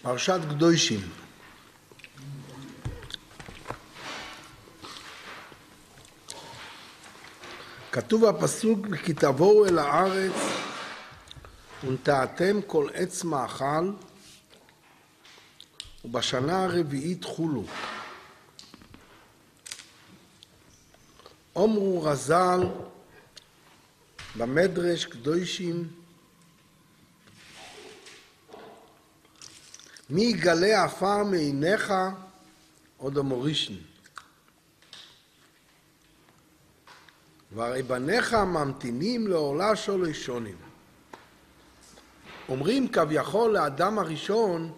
פרשת קדושים. כתוב הפסוק, כי תבואו אל הארץ ונטעתם כל עץ מאכל ובשנה הרביעית חולו. אומרו רז"ל במדרש קדושים, מי יגלה עפר מעיניך עוד המורישן. והרי בניך ממתינים לעולה שלו שונים. אומרים כביכול לאדם הראשון,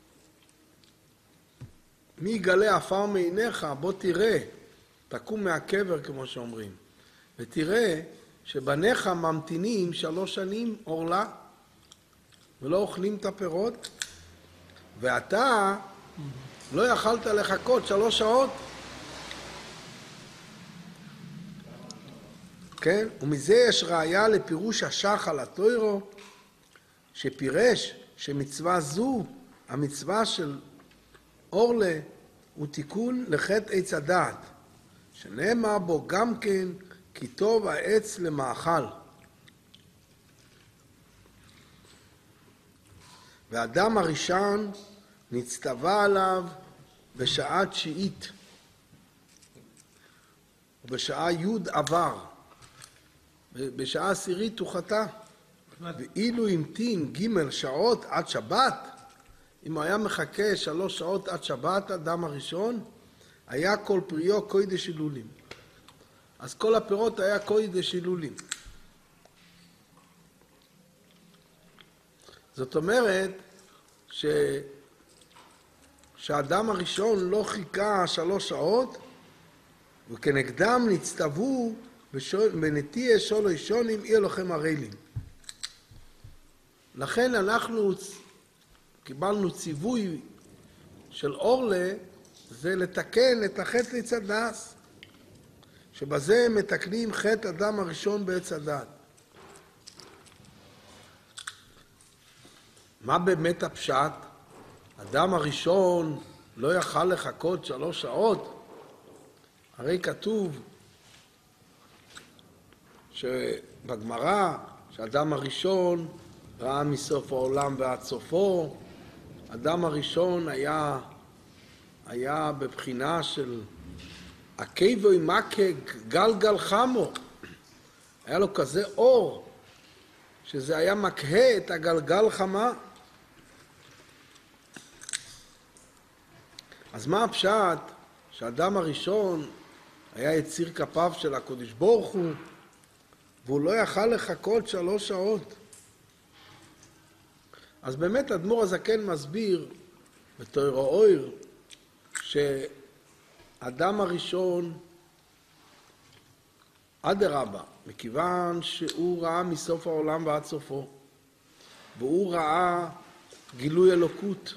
מי יגלה עפר מעיניך, בוא תראה, תקום מהקבר כמו שאומרים, ותראה שבניך ממתינים 3 שנים עורלה, ולא אוכלים את הפירות, ואתה לא יכלת לחכות 3 שעות. כן? ומזה יש ראיה לפירוש השח על התוירו, שפירש שמצווה זו, המצווה של אורלה, הוא תיקון לחטא עץ הדעת, שנאמר בו גם כן, כי טוב העץ למאכל. והאדם הראשון נצטווה עליו בשעה 9, ובשעה י' עבר, בשעה 10 הוא חטא. ואילו המתין ג' שעות עד שבת, אם הוא היה מחכה 3 שעות עד שבת, האדם הראשון, היה כל פריו קודש הילולים. אז כל הפירות היה קודש הילולים. זאת אומרת שהאדם הראשון לא חיכה 3 שעות, וכנגדם נצטוו בנטייה שלו שונים יהיה לכם הרעילים. לכן אנחנו קיבלנו ציווי של אורלה, זה לתקן את החטא עץ הדעת, שבזה מתקנים חטא אדם הראשון בעץ הדעת. מה באמת הפשט? אדם הראשון לא יכל לחכות 3 שעות? הרי כתוב שבגמרא שאדם הראשון ראה מסוף העולם ועד סופו. אדם הראשון היה בבחינה של עקבוי מכה גלגל חמו. היה לו כזה אור שזה היה מקהה את הגלגל חמה. אז מה הפשט? שהאדם הראשון היה יציר כפיו של הקדוש ברוך הוא, והוא לא יכל לחכות 3 שעות. אז באמת אדמו"ר הזקן מסביר בתוירו אויר שאדם הראשון אדרבה, מכיוון שהוא ראה מסוף העולם ועד סופו, והוא ראה גילוי אלוקות,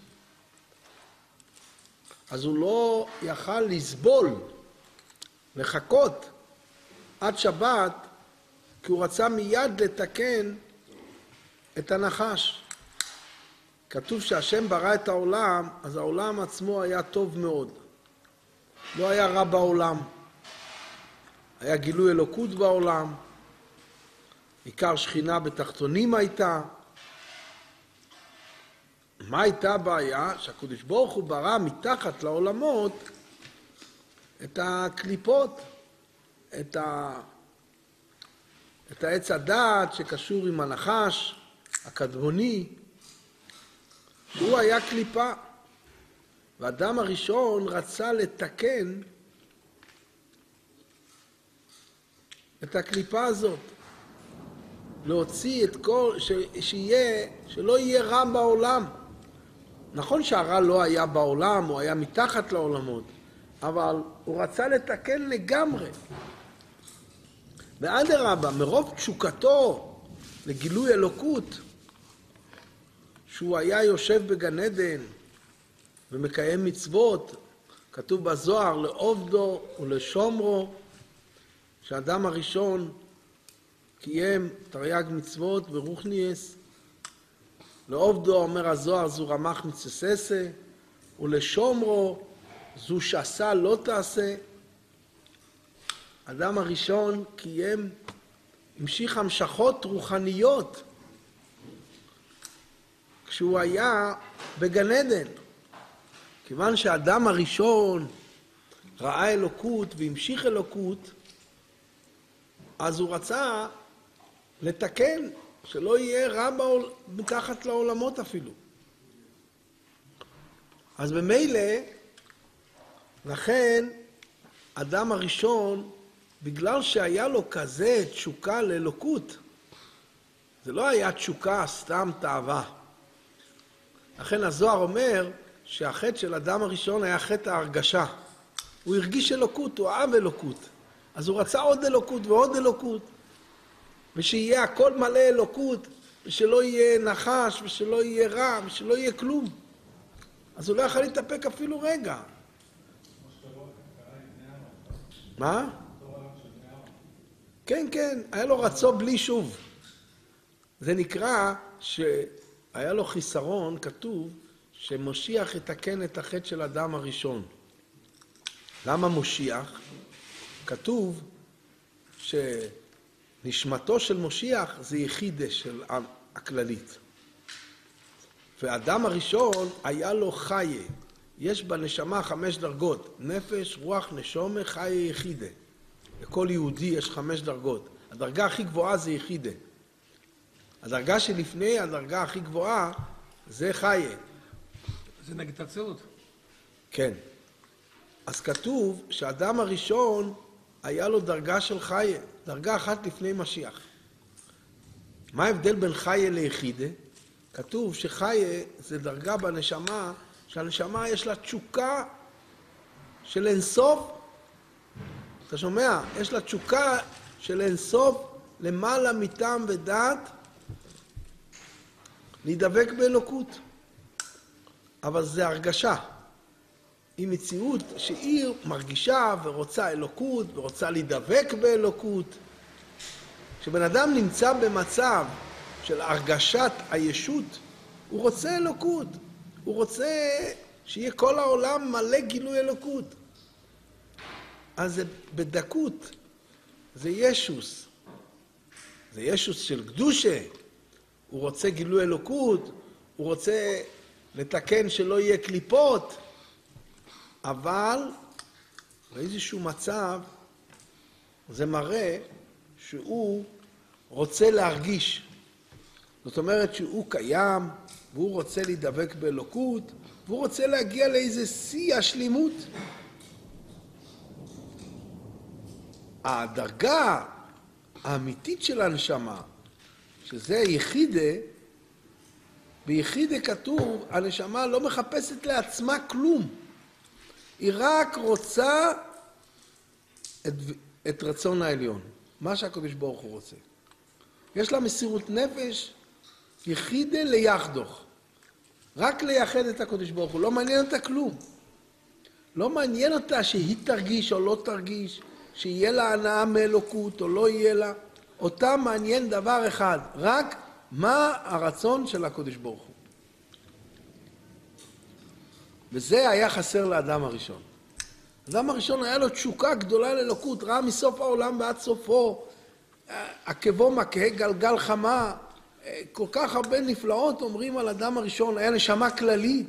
אז הוא לא יכל לסבול, לחכות עד שבת, כי הוא רצה מיד לתקן את הנחש. כתוב שהשם ברא את העולם, אז העולם עצמו היה טוב מאוד. לא היה רע בעולם. היה גילוי אלוקות בעולם. עיקר שכינה בתחתונים הייתה. מה הייתה הבעיה? שהקדוש ברוך הוא ברא מתחת לעולמות את הקליפות, את העץ הדעת שקשור עם הנחש הקדמוני, שהוא היה קליפה. והאדם הראשון רצה לתקן את הקליפה הזאת, להוציא את כל, שלא יהיה רע בעולם. נכון שהרע לא היה בעולם, הוא היה מתחת לעולמות, אבל הוא רצה לתקן לגמרי. ואדרבה, מרוב תשוקתו לגילוי אלוקות, שהוא היה יושב בגן עדן ומקיים מצוות, כתוב בזוהר לעובדו ולשומרו, שהאדם הראשון קיים תרי"ג מצוות ברוחניאס, לעובדו אומר הזוהר זו רמ"ח מצססה, ולשומרו זו שעשה לא תעשה. אדם הראשון קיים, המשיך המשכות רוחניות כשהוא היה בגן עדן. כיוון שהאדם הראשון ראה אלוקות והמשיך אלוקות, אז הוא רצה לתקן, שלא יהיה רע מתחת לעולמות אפילו. אז במילא, לכן, אדם הראשון, בגלל שהיה לו כזה תשוקה לאלוקות, זה לא היה תשוקה סתם תאווה. לכן הזוהר אומר שהחטא של אדם הראשון היה חטא ההרגשה. הוא הרגיש אלוקות, הוא אהב אלוקות. אז הוא רצה עוד אלוקות ועוד אלוקות. ושיהיה הכל מלא אלוקות, ושלא יהיה נחש, ושלא יהיה רע, ושלא יהיה כלום. אז הוא לא יכול להתאפק אפילו רגע. מה? כן, כן, היה לו רצו בלי שוב. זה נקרא שהיה לו חיסרון, כתוב, שמושיח יתקן את החטא של האדם הראשון. למה מושיח? כתוב שנשמתו של מושיח זה יחידה של הכללית. והאדם הראשון היה לו חיה. יש בנשמה 5 דרגות, נפש, רוח, נשומה, חיה, יחידה. לכל יהודי יש 5 דרגות. הדרגה הכי גבוהה זה יחידה. הדרגה שלפני, הדרגה הכי גבוהה, זה חיה. זה נגד אצילות. כן. אז כתוב שהאדם הראשון היה לו דרגה של חיה, דרגה אחת לפני משיח. מה ההבדל בין חיה ליחידה? כתוב שחיה זה דרגה בנשמה, שהנשמה יש לה תשוקה של אינסוף. אתה שומע? יש לה תשוקה של אינסוף למעלה מטעם ודעת, להידבק באלוקות. אבל זה הרגשה. היא מציאות שהיא מרגישה ורוצה אלוקות ורוצה להידבק באלוקות. כשבן אדם נמצא במצב של הרגשת הישות, הוא רוצה אלוקות. הוא רוצה שיהיה כל העולם מלא גילוי אלוקות. אז זה בדקות, זה ישוס. זה ישוס של קדושה. הוא רוצה גילוי אלוקות, הוא רוצה לתקן שלא יהיה קליפות. אבל באיזשהו מצב זה מראה שהוא רוצה להרגיש. זאת אומרת שהוא קיים, והוא רוצה להידבק באלוקות, והוא רוצה להגיע לאיזה שיא השלימות. הדרגה האמיתית של הנשמה, שזה יחידה, ביחידה כתוב, הנשמה לא מחפשת לעצמה כלום. היא רק רוצה את רצון העליון, מה שהקדוש ברוך הוא רוצה. יש לה מסירות נפש, יחידה ליחדוך. רק לייחד את הקדוש ברוך הוא, לא מעניין אותה כלום. לא מעניין אותה שהיא תרגיש או לא תרגיש, שיהיה לה הנאה מאלוקות או לא יהיה לה. אותה מעניין דבר אחד, רק מה הרצון של הקדוש ברוך הוא. וזה היה חסר לאדם הראשון. האדם הראשון היה לו תשוקה גדולה לאלוקות, ראה מסוף העולם ועד סופו, עקבו מכה גלגל חמה, כל כך הרבה נפלאות אומרים על האדם הראשון, היה נשמה כללית.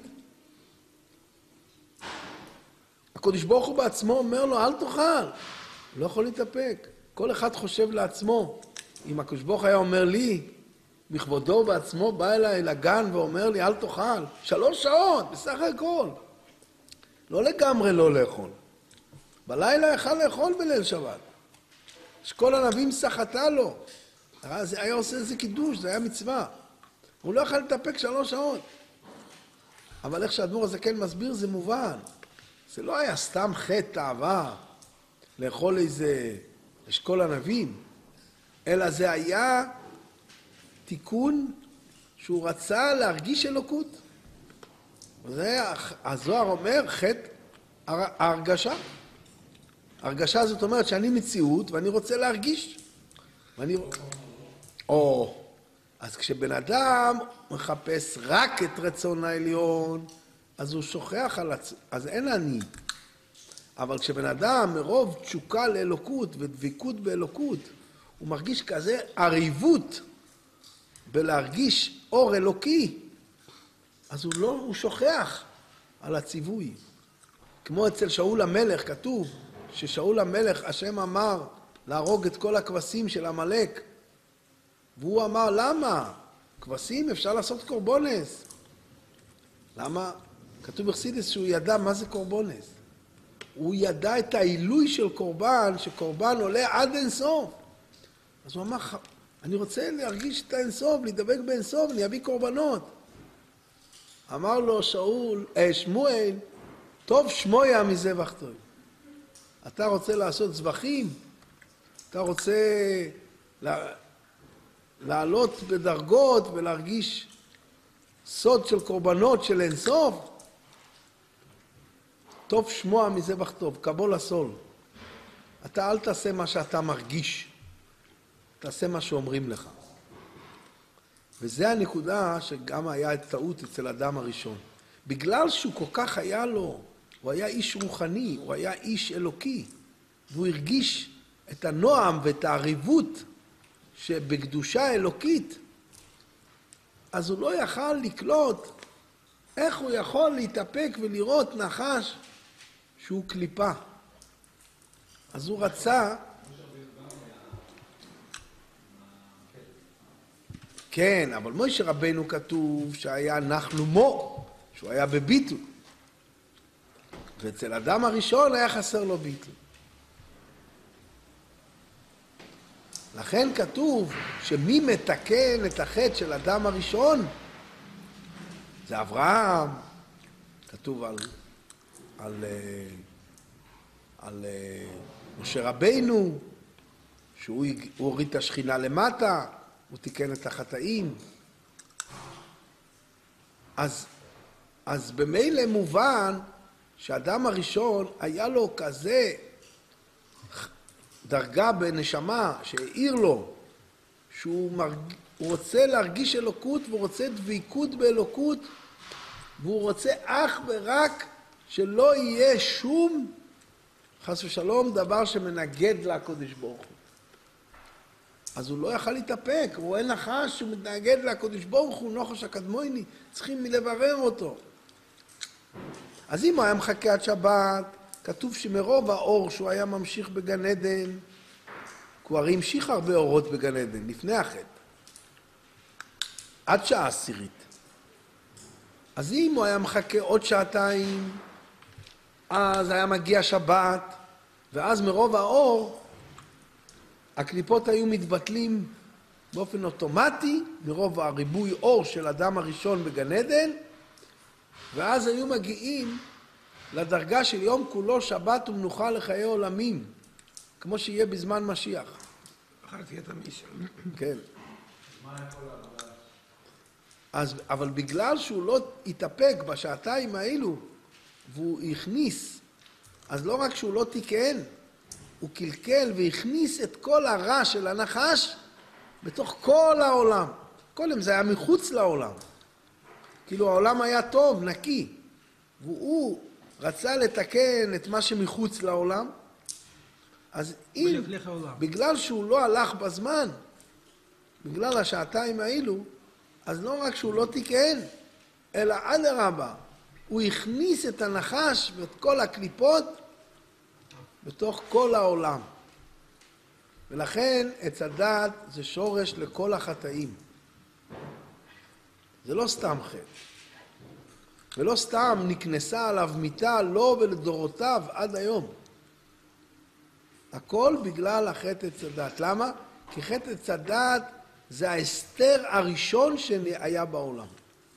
הקדוש ברוך הוא בעצמו אומר לו, אל תאכל, הוא לא יכול להתאפק. כל אחד חושב לעצמו. אם הקדוש ברוך היה אומר לי, בכבודו בעצמו בא אליי לגן ואומר לי, אל תאכל. 3 שעות, בסך הכל. לא לגמרי לא לאכול. בלילה יכל לאכול בליל שבת. שכל הנביאים סחטה לו. זה היה עושה איזה קידוש, זה היה מצווה. הוא לא יכל להתאפק 3 שעות. אבל איך שהאדמו"ר הזקן מסביר זה מובן. זה לא היה סתם חטא תאווה לאכול איזה אשכול הנביאים, אלא זה היה תיקון שהוא רצה להרגיש אלוקות. וזה הזוהר אומר חטא ההרגשה. הרגשה זאת אומרת שאני מציאות ואני רוצה להרגיש. אז כשבן אדם מחפש רק את רצון העליון, אז הוא שוכח על אז אין אני. אבל כשבן אדם מרוב תשוקה לאלוקות ודביקות באלוקות, הוא מרגיש כזה עריבות בלהרגיש אור אלוקי, אז הוא שוכח על הציווי. כמו אצל שאול המלך, כתוב ששאול המלך, השם אמר להרוג את כל הכבשים של עמלק, והוא אמר, למה? כבשים אפשר לעשות קורבונס. למה? כתוב בחסידות שהוא ידע מה זה קורבונס. הוא ידע את העילוי של קורבן, שקורבן עולה עד אינסוף. אז הוא אמר, אני רוצה להרגיש את האינסוף, להידבק באינסוף, אני אביא קורבנות. אמר לו שמואל, טוב שמויה מזבח טוב. אתה רוצה לעשות זבחים? אתה רוצה לעלות בדרגות ולהרגיש סוד של קורבנות של אינסוף? טוב שמוע מזבח טוב, קבול הסול. אתה אל תעשה מה שאתה מרגיש, תעשה מה שאומרים לך. וזה הנקודה שגם היה טעות אצל אדם הראשון. בגלל שהוא כל כך היה לו, הוא היה איש רוחני, הוא היה איש אלוקי, והוא הרגיש את הנועם ואת העריבות שבקדושה אלוקית, אז הוא לא יכל לקלוט איך הוא יכול להתאפק ולראות נחש שהוא קליפה. אז הוא רצה, כן, אבל משה רבנו כתוב שהיה נחנו מו, שהוא היה בביטול. ואצל אדם הראשון היה חסר לו ביטול. לכן כתוב שמי מתקן את החטא של אדם הראשון? זה אברהם. כתוב על משה רבנו, שהוא הוריד את השכינה למטה, הוא תיקן את החטאים. אז במילא מובן שהאדם הראשון היה לו כזה דרגה בנשמה שהעיר לו שהוא רוצה להרגיש אלוקות והוא רוצה דביקות באלוקות והוא רוצה אך ורק שלא יהיה שום חס ושלום דבר שמנגד לקדוש ברוך הוא. אז הוא לא יכל להתאפק, הוא רואה נחש שמתנגד לקדוש ברוך הוא, נחש הקדמוני, צריכים לברר אותו. אז אם הוא היה מחכה עד שבת, כתוב שמרוב האור שהוא היה ממשיך בגן עדן, הוא הרי המשיך הרבה אורות בגן עדן, לפני החטא, עד שעה עשירית. אז אם הוא היה מחכה עוד שעתיים, אז היה מגיע שבת, ואז מרוב האור, הקליפות היו מתבטלים באופן אוטומטי, מרוב הריבוי אור של אדם הראשון בגן עדן, ואז היו מגיעים לדרגה של יום כולו שבת ומנוחה לחיי עולמים, כמו שיהיה בזמן משיח. אחר תהיה תמישה. כן. אבל בגלל שהוא לא התאפק בשעתיים האלו, והוא הכניס, אז לא רק שהוא לא תיקן, הוא קלקל והכניס את כל הרע של הנחש בתוך כל העולם. קודם זה היה מחוץ לעולם. כאילו העולם היה טוב, נקי. והוא רצה לתקן את מה שמחוץ לעולם. אז אם, בגלל שהוא לא הלך בזמן, בגלל השעתיים האלו, אז לא רק שהוא לא תיקן, אלא אדרבה, הוא הכניס את הנחש ואת כל הקליפות בתוך כל העולם. ולכן עץ הדת זה שורש לכל החטאים. זה לא סתם חטא. ולא סתם נקנסה עליו מיתה לו ולדורותיו עד היום. הכל בגלל החטא עץ הדת. למה? כי חטא עץ הדת זה ההסתר הראשון שהיה בעולם.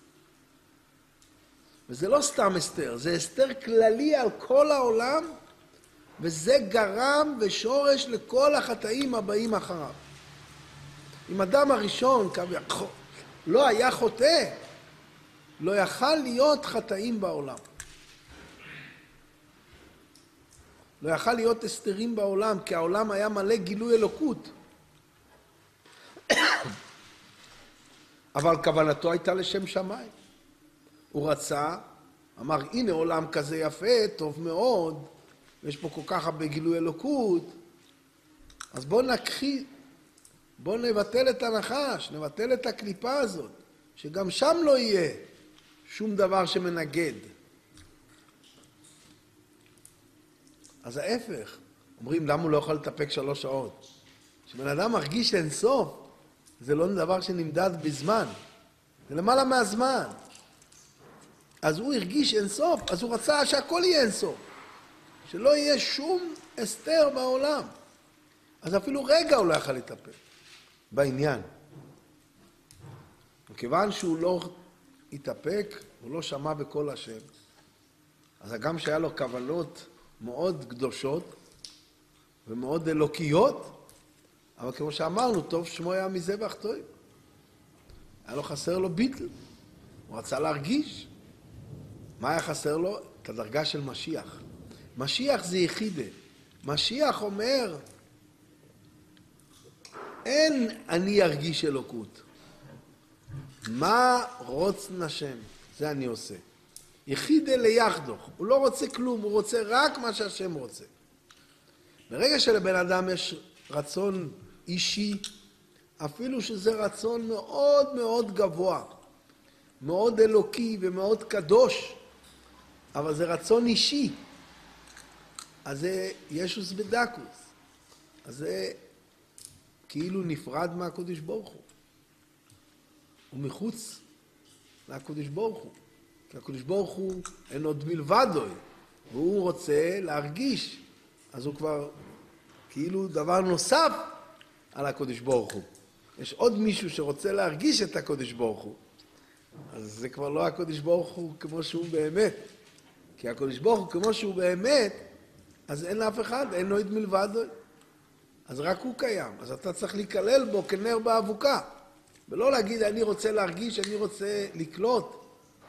וזה לא סתם הסתר, זה הסתר כללי על כל העולם, וזה גרם ושורש לכל החטאים הבאים אחריו. אם אדם הראשון לא היה חוטא, לא יכל להיות חטאים בעולם. לא יכל להיות הסתרים בעולם, כי העולם היה מלא גילוי אלוקות. אבל כוונתו הייתה לשם שמיים. הוא רצה, אמר, הנה עולם כזה יפה, טוב מאוד, ויש פה כל כך הרבה גילוי אלוקות, אז בואו נבטל את הנחש, נבטל את הקליפה הזאת, שגם שם לא יהיה שום דבר שמנגד. אז ההפך, אומרים למה הוא לא יכול לטפק 3 שעות. כשבן אדם מרגיש אינסוף, זה לא דבר שנמדד בזמן, זה למעלה מהזמן. אז הוא הרגיש אינסוף, אז הוא רצה שהכל יהיה אינסוף, שלא יהיה שום הסתר בעולם. אז אפילו רגע הוא לא יכול לטפל בעניין. וכיוון שהוא לא התאפק, הוא לא שמע בקול השם, אז גם שהיה לו כוונות מאוד קדושות ומאוד אלוקיות, אבל כמו שאמרנו, טוב שמו היה מזבח טוב. היה לו חסר לו ביטל, הוא רצה להרגיש. מה היה חסר לו? את הדרגה של משיח. משיח זה יחידה. משיח אומר, אין אני ארגיש אלוקות. מה רוצן השם? זה אני עושה. יחידה ליחדוך. הוא לא רוצה כלום, הוא רוצה רק מה שהשם רוצה. ברגע שלבן אדם יש רצון אישי, אפילו שזה רצון מאוד מאוד גבוה, מאוד אלוקי ומאוד קדוש, אבל זה רצון אישי, אז זה ישוס בדקוס, אז זה כאילו נפרד מהקדוש ברוך הוא. הוא מחוץ לקדוש ברוך הוא, כי הקדוש ברוך הוא אין עוד מלבדוי, והוא רוצה להרגיש, אז הוא כבר כאילו דבר נוסף על הקדוש ברוך הוא. יש עוד מישהו שרוצה להרגיש את הקדוש ברוך הוא, אז זה כבר לא הקדוש ברוך הוא כמו שהוא באמת. כי הקדוש ברוך הוא כמו שהוא באמת, אז אין אף אחד, אין עוד מלבדו. אז רק הוא קיים. אז אתה צריך להיכלל בו כנר באבוקה. ולא להגיד, אני רוצה להרגיש, אני רוצה לקלוט.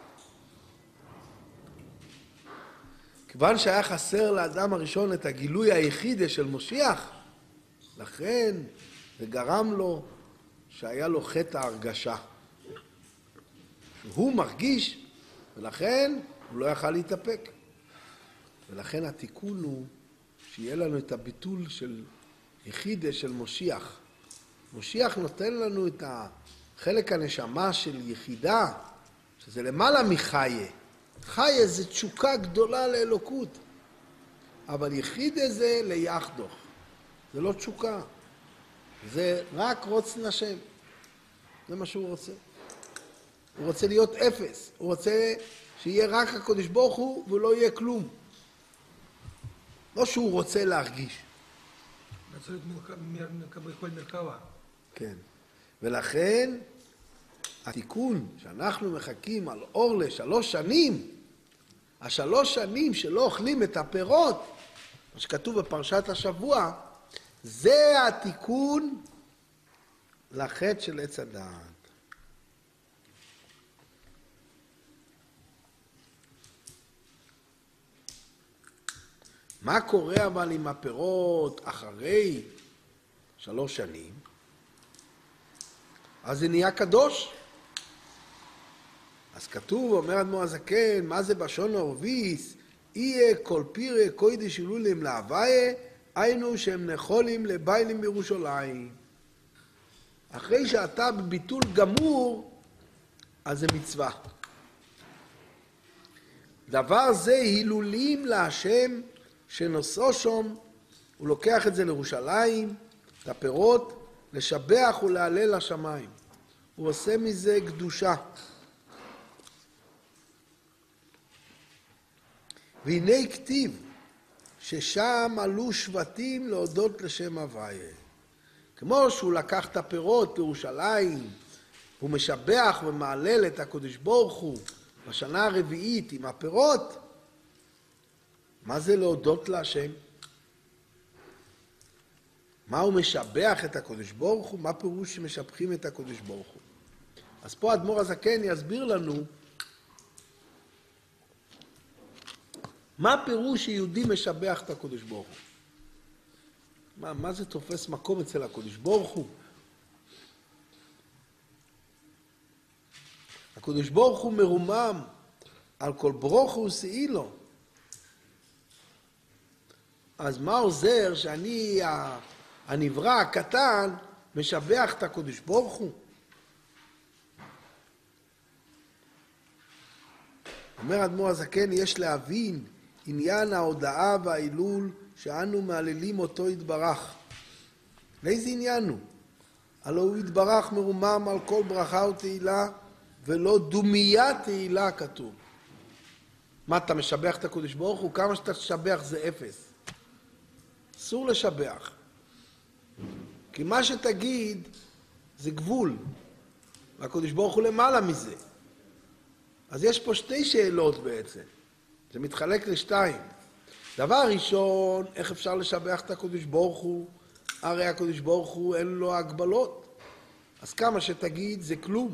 כיוון שהיה חסר לאדם הראשון את הגילוי היחיד של משיח, לכן זה גרם לו שהיה לו חטא ההרגשה. שהוא מרגיש, ולכן הוא לא יכל להתאפק. ולכן התיקון הוא שיהיה לנו את הביטול של יחידה של משיח. משיח נותן לנו את החלק הנשמה של יחידה, שזה למעלה מחיה. חיה זה תשוקה גדולה לאלוקות, אבל יחידה זה ליחדוך. זה לא תשוקה, זה רק רוצן השם. זה מה שהוא רוצה. הוא רוצה להיות אפס, הוא רוצה שיהיה רק הקדוש ברוך הוא ולא יהיה כלום. לא שהוא רוצה להרגיש. בכל מרכבה. כן. ולכן התיקון שאנחנו מחכים על אור ל3 שנים, 3 שנים שלא אוכלים את הפירות, מה שכתוב בפרשת השבוע, זה התיקון לחטא של עץ הדעת. מה קורה אבל עם הפירות אחרי 3 שנים? אז זה נהיה קדוש. אז כתוב, אומר אדמו"ר הזקן, מה זה בשון אורביס? יהיה כל פירה קודש הילולים להוויה, היינו שהם נחולים לביילים בירושלים. אחרי שאתה בביטול גמור, אז זה מצווה. דבר זה הילולים להשם שנושאו שום, הוא לוקח את זה לירושלים, את הפירות, לשבח ולהלל לשמיים. הוא עושה מזה קדושה. והנה כתיב ששם עלו שבטים להודות לשם הוויה. כמו שהוא לקח את הפירות לירושלים, הוא משבח ומעלל את הקדוש ברוך הוא בשנה הרביעית עם הפירות. מה זה להודות להשם? מה הוא משבח את הקדוש ברוך הוא? מה פירוש שמשבחים את הקדוש ברוך הוא? אז פה אדמו"ר הזקן יסביר לנו מה פירוש שיהודי משבח את הקדוש ברוך הוא. מה זה תופס מקום אצל הקדוש ברוך הוא? הקדוש ברוך הוא מרומם על כל ברוכו ושאילו. אז מה עוזר שאני, הנברא הקטן, משבח את הקדוש ברוך הוא? אומר אדמו"ר הזקן, יש להבין עניין ההודאה וההילול שאנו מעללים אותו יתברך. לאיזה עניין הוא? הלא הוא יתברך מרומם על כל ברכה ותהילה, ולא דומיה תהילה כתוב. מה, אתה משבח את הקדוש ברוך הוא? כמה שאתה תשבח זה אפס. אסור לשבח. כי מה שתגיד זה גבול. והקדוש ברוך הוא למעלה מזה. אז יש פה שתי שאלות בעצם. זה מתחלק לשתיים. דבר ראשון, איך אפשר לשבח את הקדוש ברוך הוא? הרי הקדוש ברוך הוא אין לו הגבלות. אז כמה שתגיד זה כלום.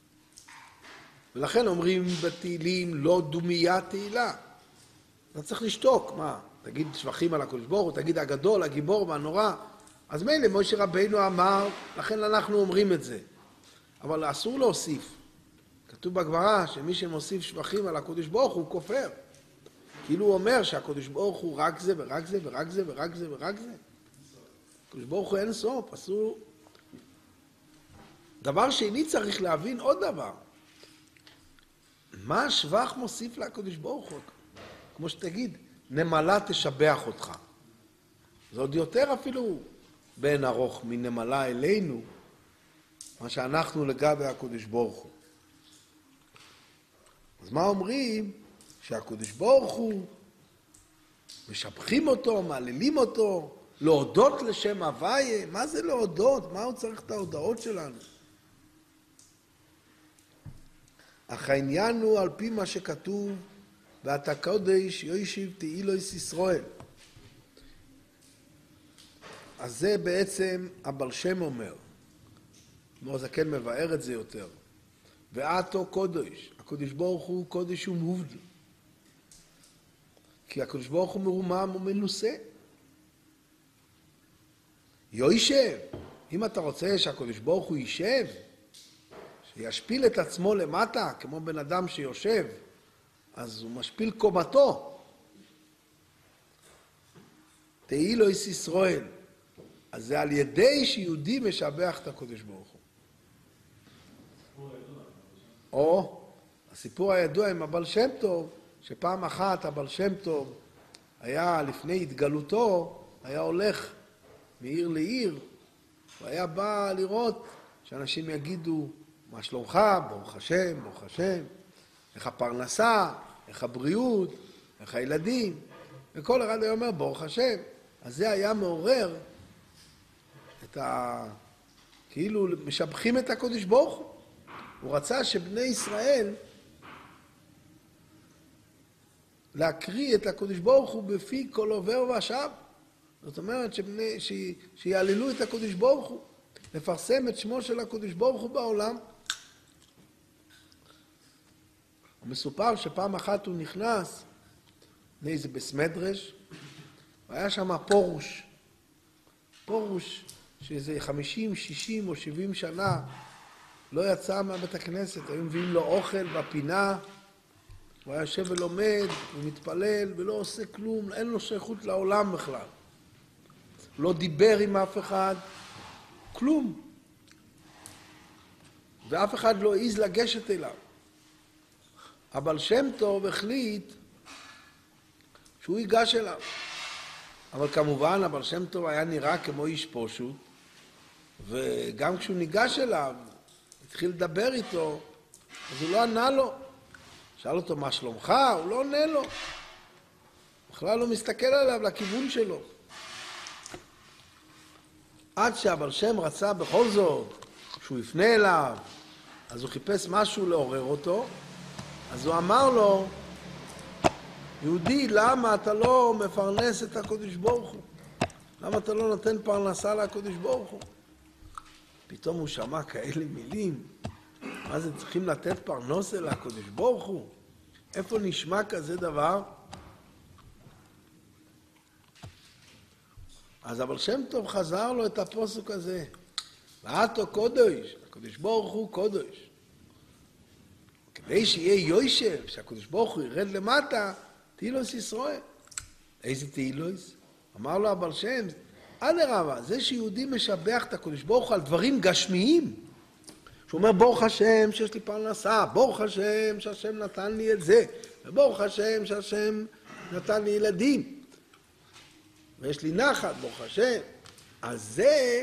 ולכן אומרים בתהילים לא דומיה תהילה. אתה צריך לשתוק. מה? תגיד שבחים על הקדוש ברוך הוא, תגיד הגדול, הגיבור והנורא. אז מילא משה רבינו אמר, לכן אנחנו אומרים את זה. אבל אסור להוסיף. כתוב בגמרא שמי שמוסיף שבחים על הקדוש ברוך הוא כופר. כאילו הוא אומר שהקדוש ברוך הוא רק זה ורק זה ורק זה ורק זה ורק זה. הקדוש ברוך הוא אין סוף, אסור. דבר שני צריך להבין עוד דבר. מה השבח מוסיף לקדוש ברוך הוא? כמו שתגיד, נמלה תשבח אותך. זה עוד יותר אפילו בין ארוך מנמלה אלינו, מה שאנחנו לגבי הקדוש ברוך הוא. אז מה אומרים? שהקדוש ברוך הוא, משבחים אותו, מעללים אותו, להודות לשם הוויה. מה זה להודות? מה הוא צריך את ההודעות שלנו? אך העניין הוא על פי מה שכתוב, ואתה קודש יושיב תהילוס ישראל. אז זה בעצם הבעל שם אומר. אדמו"ר הזקן מבאר את זה יותר. ואתו קודש, הקדוש ברוך הוא קודש ומובדל. כי הקדוש ברוך הוא מרומם ומנוסה. יושב. אם אתה רוצה שהקדוש ברוך הוא יישב, שישפיל את עצמו למטה, כמו בן אדם שיושב, אז הוא משפיל קומתו. תהילוס ישראל. אז זה על ידי שיהודי משבח את הקדוש ברוך הוא. או הסיפור הידוע עם הבעל שם טוב, שפעם אחת הבעל שם טוב היה לפני התגלותו, היה הולך מעיר לעיר, והיה בא לראות שאנשים יגידו, מה שלומך? ברוך השם, ברוך השם, איך הפרנסה, איך הבריאות, איך הילדים, וכל אחד היה אומר, ברוך השם. אז זה היה מעורר את כאילו משבחים את הקדוש ברוך הוא. הוא רצה שבני ישראל להקריא את הקדוש ברוך הוא בפי כל עובר ושב. זאת אומרת שיעללו את הקדוש ברוך הוא, לפרסם את שמו של הקדוש ברוך הוא בעולם. הוא מסופר שפעם אחת הוא נכנס לאיזה בסמדרש, והיה שם פורוש שזה 50, 60 או 70 שנה לא יצא מהבית הכנסת, היו מביאים לו אוכל בפינה, הוא היה יושב ולומד, ומתפלל, ולא עושה כלום, אין לו שייכות לעולם בכלל. לא דיבר עם אף אחד, כלום. ואף אחד לא העז לגשת אליו. הבעל שם טוב החליט שהוא ייגש אליו. אבל כמובן, הבעל שם טוב היה נראה כמו איש פשוט, וגם כשהוא ניגש אליו, התחיל לדבר איתו, אז הוא לא ענה לו. שאל אותו, מה שלומך? הוא לא עונה לו. בכלל לא מסתכל עליו לכיוון שלו. עד שהבעל שם רצה בכל זאת, שהוא יפנה אליו, אז הוא חיפש משהו לעורר אותו, אז הוא אמר לו, יהודי, למה אתה לא מפרנס את הקדוש ברוך הוא? למה אתה לא נותן פרנסה לקדוש ברוך הוא? פתאום הוא שמע כאלה מילים, מה זה צריכים לתת פרנוסה לקדוש ברוך הוא? איפה נשמע כזה דבר? אז הבעל שם טוב חזר לו את הפסוק הזה. ואתו קודש, הקדוש ברוך הוא קודש. כדי שיהיה יוישב, שהקדוש ברוך הוא ירד למטה, תהילוס ישראל. איזה תהילוס? אמר לו הבעל שם, אדרבה, זה שיהודי משבח את הקדוש ברוך הוא על דברים גשמיים, שהוא אומר ברוך השם שיש לי פרנסה, ברוך השם שהשם נתן לי את זה, וברוך השם שהשם נתן לי ילדים, ויש לי נחת, ברוך השם. אז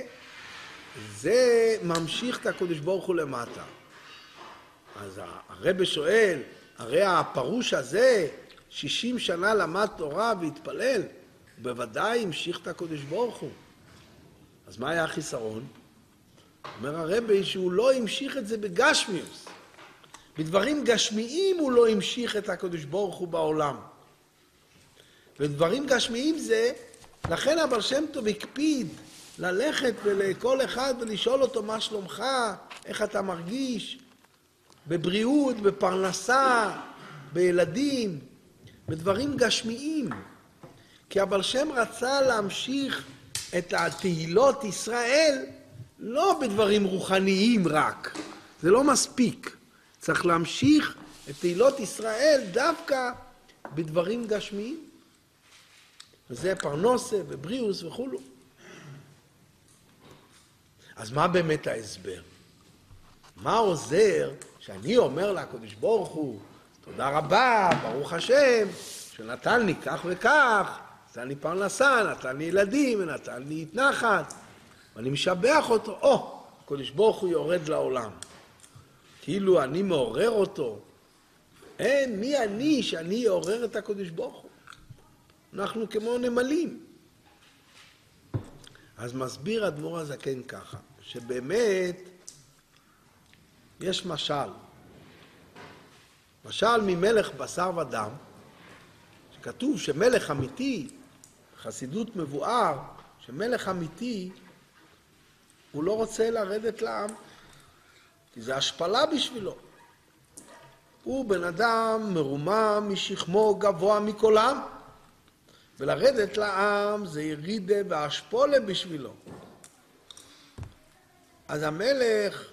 זה ממשיך את הקדוש ברוך הוא למטה. אז הרב שואל, הרי הפרוש הזה 60 שנה למד תורה והתפלל, בוודאי המשיך את הקדוש ברוך הוא. אז מה היה החיסרון? אומר הרבי שהוא לא המשיך את זה בגשמיוס. בדברים גשמיים הוא לא המשיך את הקדוש ברוך הוא בעולם. ודברים גשמיים זה, לכן הבעל שם טוב הקפיד ללכת ולכל אחד ולשאול אותו מה שלומך, איך אתה מרגיש, בבריאות, בפרנסה, בילדים, בדברים גשמיים. כי הבעל שם רצה להמשיך את התהילות ישראל לא בדברים רוחניים רק. זה לא מספיק. צריך להמשיך את תהילות ישראל דווקא בדברים גשמיים. וזה פרנסה ובריאוס וכולו. אז מה באמת ההסבר? מה עוזר שאני אומר לקדוש ברוך הוא, תודה רבה, ברוך השם, שנתן לי כך וכך, נתן לי פרנסה, נתן לי ילדים, נתן לי נחת, ואני משבח אותו, הקדוש ברוך הוא יורד לעולם. כאילו אני מעורר אותו. אין, מי אני שאני אעורר את הקדוש ברוך הוא? אנחנו כמו נמלים. אז מסביר אדמו"ר הזקן ככה, שבאמת יש משל. משל ממלך בשר ודם, שכתוב שמלך אמיתי, חסידות מבואר, שמלך אמיתי, הוא לא רוצה לרדת לעם, כי זה השפלה בשבילו. הוא בן אדם מרומם משכמו גבוה מכולם, ולרדת לעם זה ירידה והשפולה בשבילו. אז המלך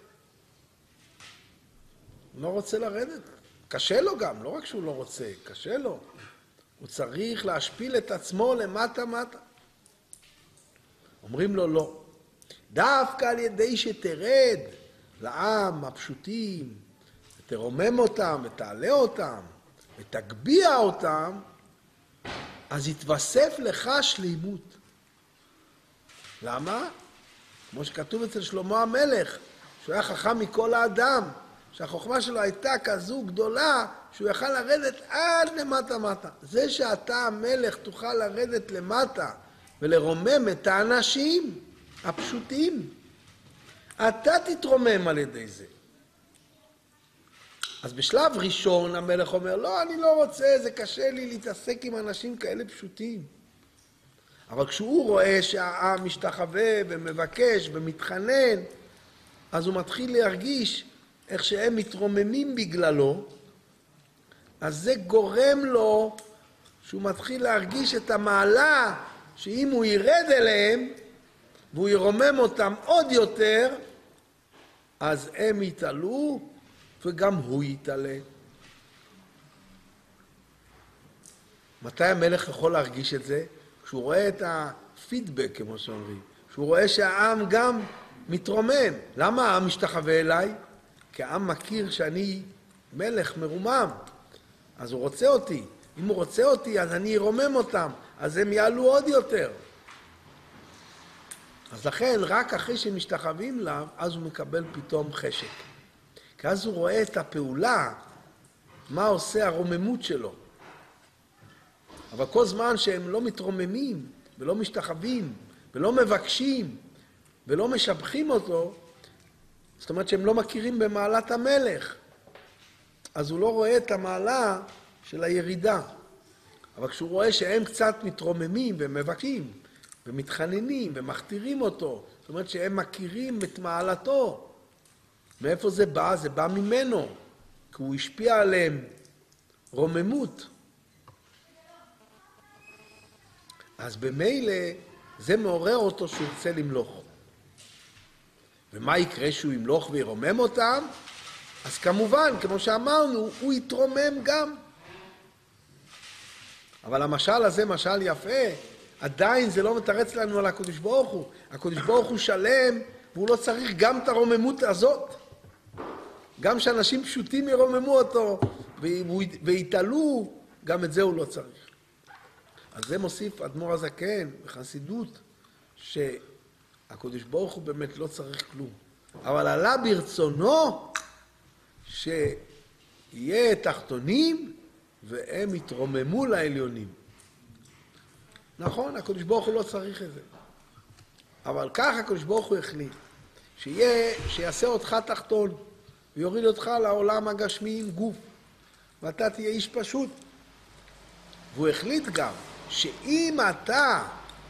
לא רוצה לרדת. קשה לו גם, לא רק שהוא לא רוצה, קשה לו. הוא צריך להשפיל את עצמו למטה-מטה. אומרים לו לא. דווקא על ידי שתרד לעם הפשוטים, ותרומם אותם, ותעלה אותם, ותגביע אותם, אז יתווסף לך שלימות. למה? כמו שכתוב אצל שלמה המלך, שהוא היה חכם מכל האדם, שהחוכמה שלו הייתה כזו גדולה, שהוא יכל לרדת עד למטה-מטה. זה שאתה המלך תוכל לרדת למטה, ולרומם את האנשים הפשוטים, אתה תתרומם על ידי זה. אז בשלב ראשון המלך אומר, לא, אני לא רוצה, זה קשה לי להתעסק עם אנשים כאלה פשוטים. אבל כשהוא רואה שהעם משתחווה ומבקש ומתחנן, אז הוא מתחיל להרגיש איך שהם מתרוממים בגללו, אז זה גורם לו שהוא מתחיל להרגיש את המעלה, שאם הוא ירד אליהם והוא ירומם אותם עוד יותר, אז הם יתעלו וגם הוא יתעלה. מתי המלך יכול להרגיש את זה? כשהוא רואה את הפידבק, כמו שאומרים. כשהוא רואה שהעם גם מתרומם. למה העם משתחווה אליי? כי העם מכיר שאני מלך מרומם. אז הוא רוצה אותי. אם הוא רוצה אותי, אז אני ארומם אותם. אז הם יעלו עוד יותר. אז לכן, רק אחרי שמשתחווים לה, אז הוא מקבל פתאום חשק. כי אז הוא רואה את הפעולה, מה עושה הרוממות שלו. אבל כל זמן שהם לא מתרוממים, ולא משתחווים, ולא מבקשים, ולא משבחים אותו, זאת אומרת שהם לא מכירים במעלת המלך. אז הוא לא רואה את המעלה של הירידה. אבל כשהוא רואה שהם קצת מתרוממים ומבקשים, ומתחננים ומכתירים אותו, זאת אומרת שהם מכירים את מעלתו. מאיפה זה בא? זה בא ממנו, כי הוא השפיע עליהם רוממות. אז במילא זה מעורר אותו שהוא ירצה למלוך. ומה יקרה שהוא ימלוך וירומם אותם? אז כמובן, כמו שאמרנו, הוא יתרומם גם. אבל המשל הזה, משל יפה, עדיין זה לא מתרץ לנו על הקדוש ברוך הוא. הקדוש ברוך הוא שלם, והוא לא צריך גם את הרוממות הזאת. גם שאנשים פשוטים ירוממו אותו ויתעלו, גם את זה הוא לא צריך. אז זה מוסיף אדמו"ר הזקן בחסידות, שהקדוש ברוך הוא באמת לא צריך כלום. אבל עלה ברצונו שיהיה תחתונים והם יתרוממו לעליונים. נכון, הקדוש ברוך הוא לא צריך את זה. אבל כך הקדוש ברוך הוא החליט, שיעשה אותך תחתון, ויוריד אותך לעולם הגשמי עם גוף, ואתה תהיה איש פשוט. והוא החליט גם, שאם אתה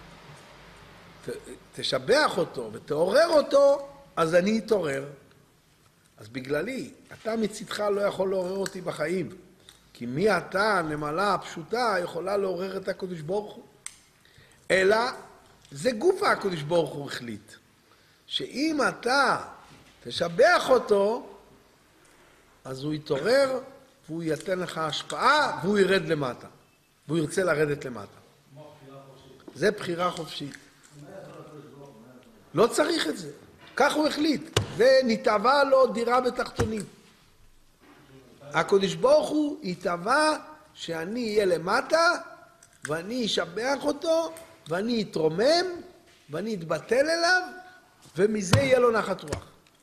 תשבח אותו ותעורר אותו, אז אני אתעורר. אז בגללי, אתה מצדך לא יכול לעורר אותי בחיים, כי מי אתה, נמלה הפשוטה, יכולה לעורר את הקדוש ברוך הוא? אלא, זה גוף הקדוש ברוך הוא החליט, שאם אתה תשבח אותו, אז הוא יתעורר, והוא ייתן לך השפעה, והוא ירד למטה. והוא ירצה לרדת למטה. זה בחירה חופשית. לא צריך את זה. כך הוא החליט. זה נתאווה לו דירה בתחתונים. הקדוש ברוך הוא יתאווה שאני אהיה למטה, ואני אשבח אותו, ואני אתרומם, ואני אתבטל אליו, ומזה יהיה לו נחת רוח.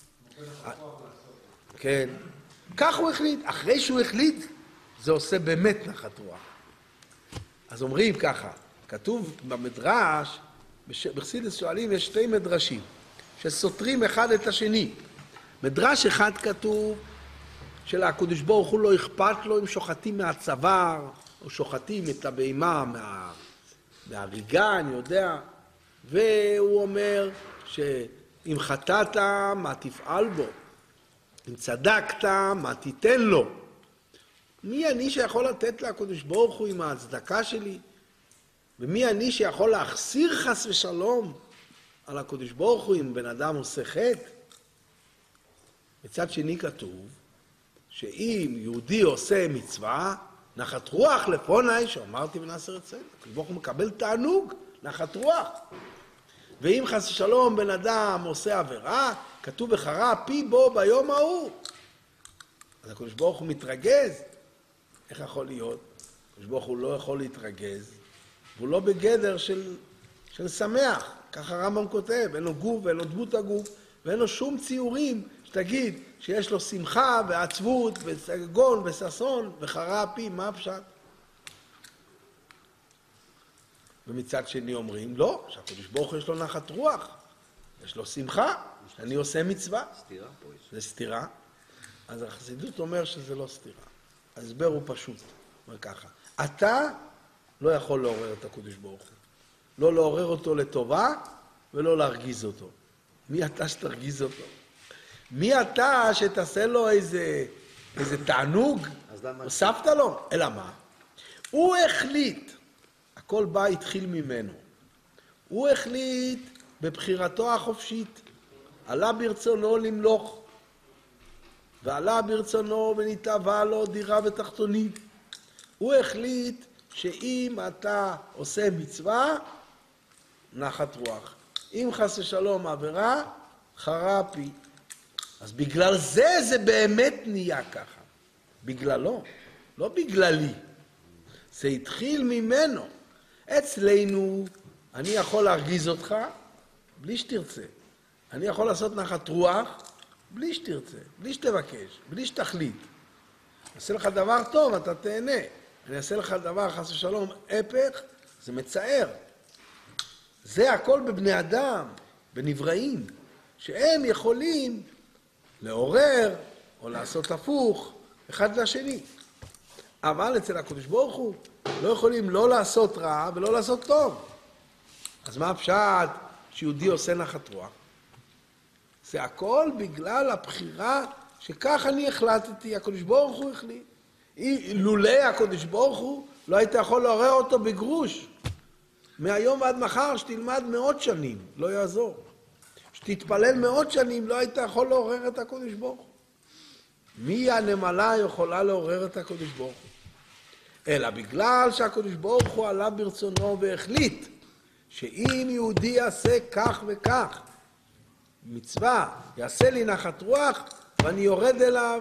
כן. כך הוא החליט. אחרי שהוא החליט, זה עושה באמת נחת רוח. אז אומרים ככה, כתוב במדרש, בחסידות שואלים יש שתי מדרשים, שסותרים אחד את השני. מדרש אחד כתוב, שלקדוש ברוך הוא לא אכפת לו אם שוחטים מהצוואר, או שוחטים את הבהמה מהריגה, אני יודע, והוא אומר שאם חטאת, מה תפעל בו? אם צדקת, מה תיתן לו? מי אני שיכול לתת לקדוש ברוך הוא עם ההצדקה שלי? ומי אני שיכול להחסיר חס ושלום על הקדוש ברוך הוא אם בן אדם עושה חטא? מצד שני כתוב שאם יהודי עושה מצווה, נחת רוח לפוני, שאמרתי ונעשה רצון. הקדוש ברוך הוא מקבל תענוג, נחת רוח. ואם חס ושלום בן אדם עושה עבירה, כתוב בחרה פי בו ביום ההוא. אז הקדוש ברוך הוא מתרגז. איך יכול להיות? הקדוש ברוך הוא לא יכול להתרגז, והוא לא בגדר של שמח. ככה הרמב"ם כותב, אין לו גוף ואין לו דמות הגוף, ואין לו שום ציורים שתגיד שיש לו שמחה ועצבות וסגגון וששון וחרה אפי, מה הפשט? ומצד שני אומרים, לא, שהקדוש ברוך הוא יש לו נחת רוח, יש לו שמחה, אני עושה מצווה. סתירה פה יש. זה סתירה. אז החסידות אומר שזה לא סתירה. ההסבר הוא פשוט, אומר ככה, אתה לא יכול לעורר את הקדוש ברוך הוא. לא לעורר אותו לטובה ולא להרגיז אותו. מי אתה שתרגיז אותו? מי אתה שתעשה לו איזה תענוג? הוספת לו? אלא מה? הוא החליט, הכל בא התחיל ממנו. הוא החליט בבחירתו החופשית, עלה ברצונו למלוך, ועלה ברצונו ונתאווה לו דירה ותחתונים. הוא החליט שאם אתה עושה מצווה, נחת רוח. אם חס ושלום עבירה, חרה אפי. אז בגלל זה באמת נהיה ככה. בגללו, לא בגללי. זה התחיל ממנו. אצלנו, אני יכול להרגיז אותך בלי שתרצה. אני יכול לעשות נחת רוח בלי שתרצה, בלי שתבקש, בלי שתחליט. אני אעשה לך דבר טוב, אתה תהנה. אני אעשה לך דבר חס ושלום הפך, זה מצער. זה הכל בבני אדם, בנבראים, שהם יכולים לעורר או לעשות הפוך אחד לשני. אבל אצל הקדוש ברוך הוא לא יכולים לא לעשות רע ולא לעשות טוב. אז מה הפשט שיהודי עושה נחת רוח? זה הכל בגלל הבחירה שכך אני החלטתי, הקדוש ברוך הוא החליט. לולא הקדוש ברוך הוא לא היית יכול לעורר אותו בגרוש. מהיום ועד מחר שתלמד 100 שנים, לא יעזור. שתתפלל 100 שנים, לא היית יכול לעורר את הקדוש ברוך הוא. מי הנמלה יכולה לעורר את הקדוש ברוך הוא? אלא בגלל שהקדוש ברוך הוא עלה ברצונו והחליט שאם יהודי יעשה כך וכך, מצווה, יעשה לי נחת רוח ואני יורד אליו,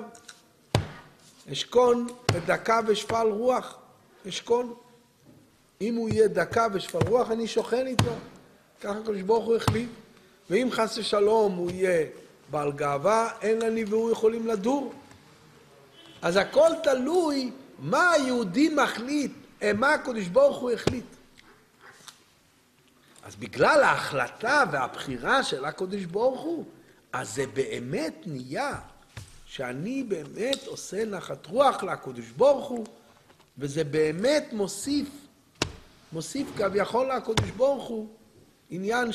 אשכון בדקה ושפל רוח, אשכון. אם הוא יהיה דקה ושפל רוח אני שוכן איתו, ככה הקדוש ברוך הוא החליט. ואם חס ושלום הוא יהיה בעל גאווה, אין אני והוא יכולים לדור. אז הכל תלוי מה היהודי מחליט, מה הקדוש ברוך הוא החליט. אז בגלל ההחלטה והבחירה של הקדוש ברוך הוא, אז זה באמת נהיה שאני באמת עושה נחת רוח לקדוש ברוך הוא, וזה באמת מוסיף כביכול לקדוש ברוך הוא עניין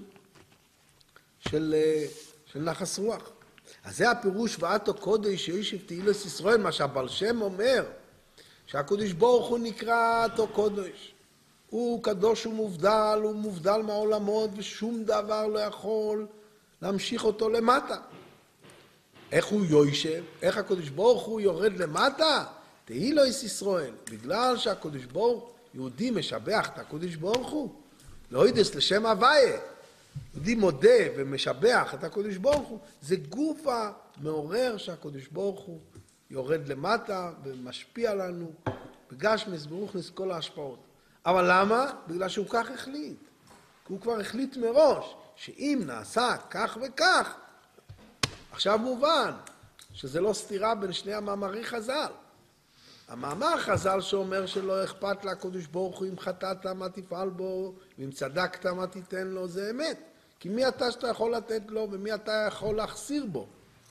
של נחס רוח. אז זה הפירוש ואתו קודש שישב תהילת ישראל, מה שהבעל שם אומר, שהקדוש ברוך הוא נקרא אתו קודש. הוא קדוש ומובדל, הוא מובדל מהעולמות, ושום דבר לא יכול להמשיך אותו למטה. איך הוא יושב? איך הקדוש ברוך הוא יורד למטה? תהילת ישראל. בגלל שהקדוש ברוך יהודי משבח את הקדוש ברוך הוא, לא ידס לשם הוויה. יהודי מודה ומשבח את הקדוש ברוך הוא, זה גוף המעורר שהקדוש ברוך הוא יורד למטה ומשפיע לנו בגשמס ברוכניס כל ההשפעות. אבל למה? בגלל שהוא כך החליט. הוא כבר החליט מראש שאם נעשה כך וכך, עכשיו מובן שזה לא סתירה בין שני המאמרי חז"ל. המאמר חז"ל שאומר שלא אכפת לקדוש ברוך הוא אם חטאת מה תפעל בו, ואם צדקת מה תיתן לו, זה אמת. כי מי אתה שאתה יכול לתת לו ומי אתה יכול להחסיר בו.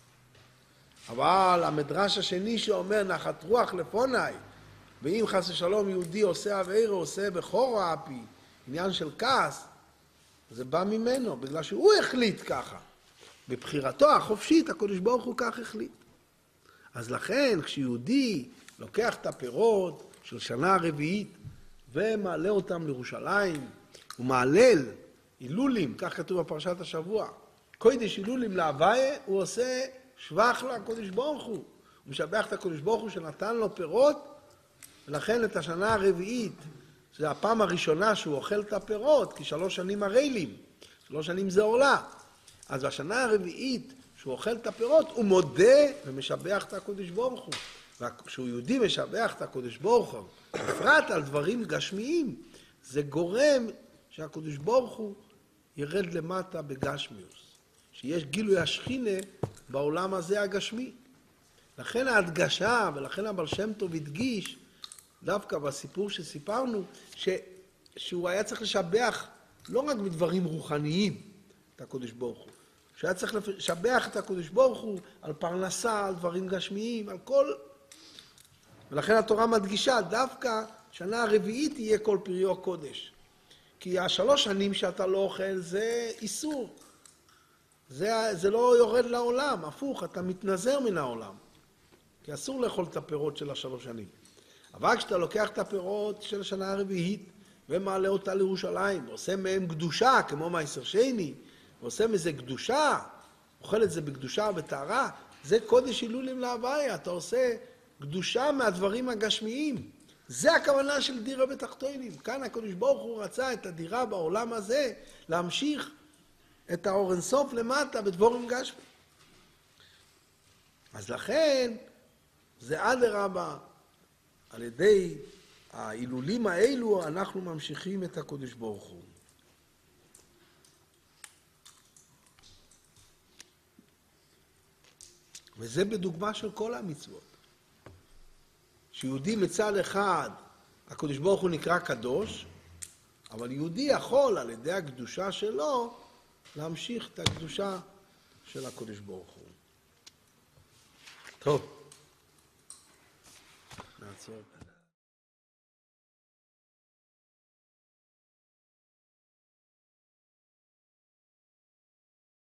אבל המדרש השני שאומר נחת רוח לפוני, ואם חס ושלום יהודי עושה עבירה, עושה בכור אפי, עניין של כעס, זה בא ממנו, בגלל שהוא החליט ככה. בבחירתו החופשית הקדוש ברוך הוא כך החליט. אז לכן כשיהודי לוקח את הפירות של שנה הרביעית ומעלה אותם לירושלים, הוא מעלל הילולים, כך כתוב בפרשת השבוע, קודש הילולים להוויה, הוא עושה שבח לקדוש ברוך הוא. הוא משבח את הקדוש ברוך הוא שנתן לו פירות, ולכן את השנה הרביעית, זה הפעם הראשונה שהוא אוכל את הפירות, כי 3 שנים הרעילים, 3 שנים זה עורלה. אז בשנה הרביעית שהוא אוכל את הפירות, הוא מודה ומשבח את הקדוש ברוך הוא. וכשהוא יהודי משבח את הקדוש ברוך הוא, בפרט על דברים גשמיים, זה גורם שהקדוש ברוך הוא ירד למטה בגשמיוס. שיש גילוי השכינה בעולם הזה הגשמי. לכן ההדגשה, ולכן הבעל שם טוב הדגיש, דווקא בסיפור שסיפרנו, שהוא היה צריך לשבח לא רק מדברים רוחניים את הקדוש ברוך הוא, שהיה צריך לשבח את הקדוש ברוך הוא על פרנסה, על דברים גשמיים, על כל... ולכן התורה מדגישה, דווקא שנה הרביעית יהיה כל פריו קודש. כי 3 שנים שאתה לא אוכל זה איסור. זה לא יורד לעולם, הפוך, אתה מתנזר מן העולם. כי אסור לאכול את הפירות של 3 שנים. אבל כשאתה לוקח את הפירות של השנה הרביעית ומעלה אותה לירושלים, ועושה מהם קדושה, כמו מייסר שני, ועושה מזה קדושה, אוכל את זה בקדושה ובטהרה, זה קודש הילולים להוויה, אתה עושה קדושה מהדברים הגשמיים. זה הכוונה של דירה בתחתונים. כאן הקדוש ברוך הוא רצה את הדירה בעולם הזה, להמשיך את האור אינסוף למטה בדבורים גשמי. אז לכן, זה אדרבה, על ידי ההילולים האלו אנחנו ממשיכים את הקדוש ברוך הוא. וזה בדוגמה של כל המצוות. שיהודי מצד אחד, הקדוש ברוך הוא נקרא קדוש, אבל יהודי יכול על ידי הקדושה שלו להמשיך את הקדושה של הקדוש ברוך הוא. טוב. נעצור.